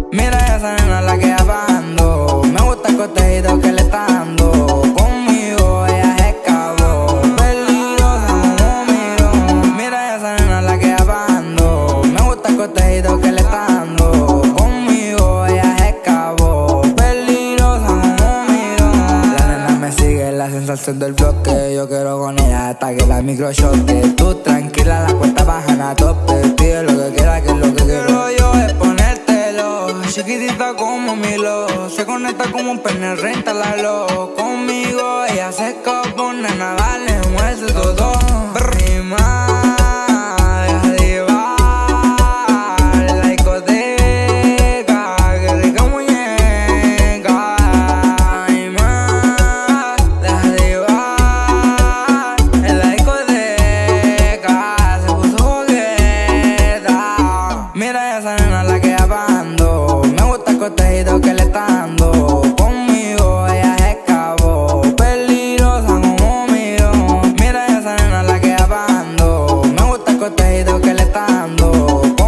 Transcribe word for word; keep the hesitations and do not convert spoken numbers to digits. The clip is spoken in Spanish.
Mira esa nena la que apagando. Me gusta el cotejito que le está dando. Conmigo ella se escapó. Peligrosa como miró. Mira esa nena la que apagando. Me gusta el cotejito que le está dando. Conmigo ella se escapó. Peligrosa como miró. La nena me sigue, la sensación del bloque. Yo quiero con ella hasta que la micro choque. Tú tranquila, la cuenta bajan a tope. Pide lo que quiera, que es lo que quiero yo es ponértelo. Chiquitita como Milo, se conecta como un pene, reintalalo. Conmigo ella se escapó, nena, dale, mueve todo. Y más, deja de llevar la discoteca, qué rica muñeca. Y más, deja de llevar en la discoteca, se puso coqueta. Mira esa nena la que apagando. Me gusta el cotejito que le está dando. Conmigo ella se escapó. Peligrosa como miró. Mira esa nena la que apagando. Me gusta el cotejito que le está dando.